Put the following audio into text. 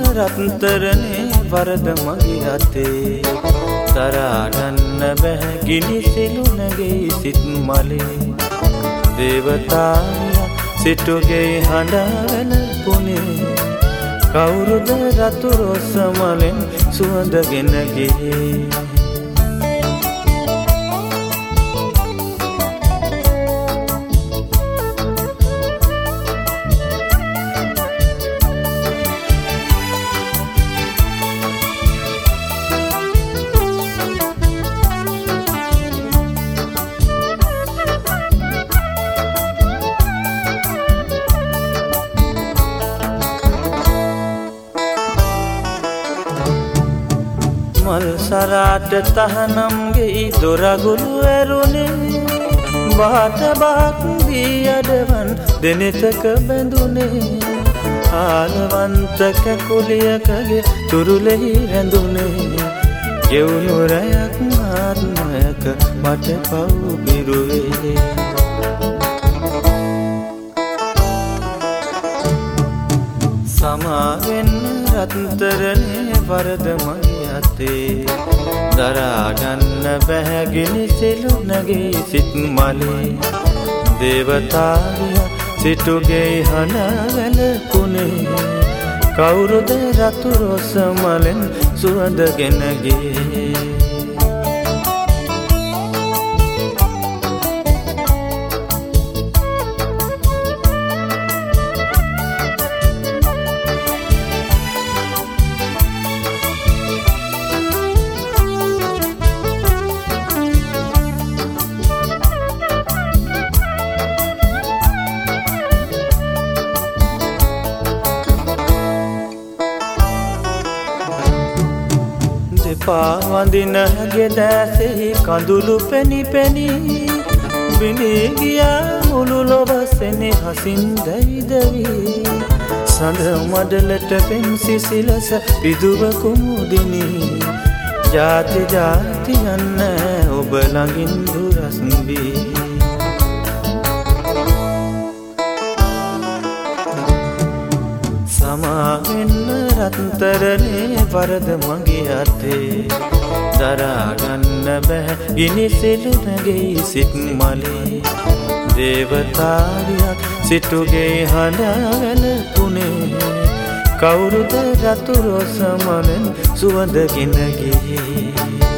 රත්තරනේ වරද මගේ අතේ දරා ගන්න බැහැ ගිනි සෙලුනගේ සිත් මලේ දේවතාවියා සිටුගේ හඬවල පුනේ කවුරුද රතු රොස්ස මලෙන් සුවඳගෙන ගියේ මල් සරාට තහනම්ගේ දොරගුළු ඇරුණේ බාට බාක් දී අඩවන් දෙනෙතක බැඳුනේ ආලවන්ත කැකුලියකගේ තුරුලෙහි රැඳුනේ ගෙවුණු රැයක් ආත්මයක මට පව් බිරුවේ සමාවෙන්න රත්තරනේ වරද මගේ අතේ දරා ගන්න බැහැ ගිනි සෙලුනගේ සිත් මලේ දේවතාවියා සිටුගේ හඬවල පුනේ කවුරුද රතු රොස්ස මලෙන් සුවඳගෙන ගියේ පාවඳින ගෙදැසෙහි කඳුළු පෙනි පෙනි බිඳී ගියා මුළු ලොව සෙනෙහසින් දැවි දැවි සඳ මඩලට පෙම් සිසිලස පිදුව කුමුදිනි ජාති ජාති යන්න ඔබ ළඟින් දුරස් වී සමාවෙන්න රත්තරනේ වරද මගේ අතේ දරා ගන්න බැහැ ගිනි සෙලුනගේ සිත් මලේ දේවතාවියා සිටුගේ හඬවල පුනේ කවුරුද රතු රොස්ස මලෙන් සුවඳගෙන ගියේ